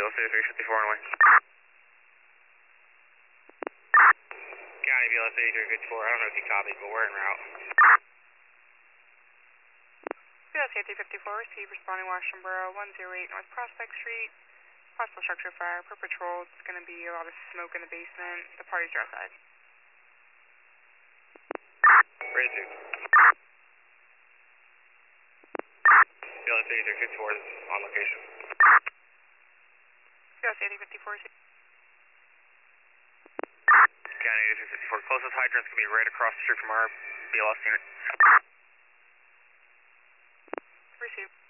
BLS 8354 on the way. County BLS 8354, I don't know if you copied, but we're en route. BLS 8354, receive responding Washington Borough 108 North Prospect Street. Possible structure fire per patrol. It's going to be a lot of smoke in the basement. The parties are outside. Great, dude. BLS 8354 is on location. BLS 8354. County 8354, closest hydrant's going to be right across the street from our BLS unit. Receive.